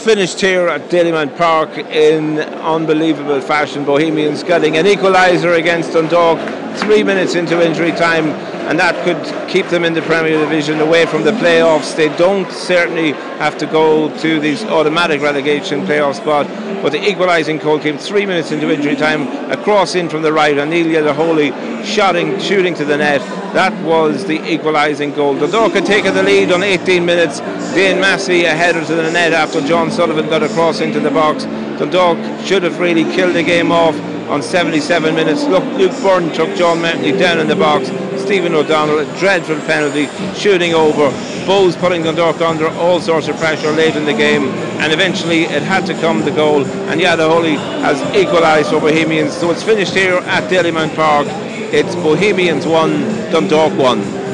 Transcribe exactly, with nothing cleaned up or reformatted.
finished here at Dalymount Park in unbelievable fashion. Bohemians getting an equaliser against Dundalk three minutes into injury time, and that could keep them in the Premier Division away from the playoffs. They don't certainly have to go to these automatic relegation playoff spot, but the equalising goal came three minutes into injury time. A cross in from the right, Anelia the Holy shooting, shooting to the net. That was the equalising goal. Dundalk had taken the lead on eighteen minutes. Dane Massey a header to the net after John Sullivan got a cross into the box. Dundalk should have really killed the game off on seventy-seven minutes. Look, Luke Byrne took John Mountney down in the box. Stephen O'Donnell, a dreadful penalty, shooting over. Bowes putting Dundalk under all sorts of pressure late in the game, and eventually it had to come the goal, and Yada Holy has equalised for Bohemians. So it's finished here at Dalymount Park. It's Bohemians one, Dundalk one.